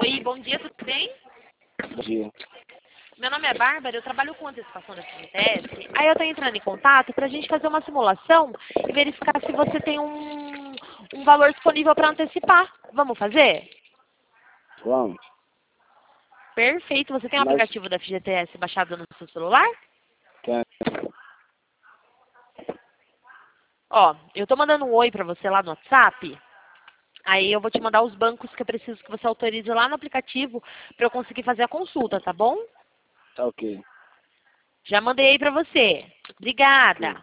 Oi, bom dia, tudo bem? Bom dia. Meu nome é Bárbara, eu trabalho com antecipação da FGTS. Aí eu estou entrando em contato para a gente fazer uma simulação e verificar se você tem um valor disponível para antecipar. Vamos fazer? Vamos. Perfeito. Você tem o Mas aplicativo da FGTS baixado no seu celular? tem. Ó, eu estou mandando um oi para você lá no WhatsApp. Aí eu vou te mandar os bancos que eu preciso que você autorize lá no aplicativo para eu conseguir fazer a consulta, tá bom? Tá ok. Já mandei aí para você. Obrigada.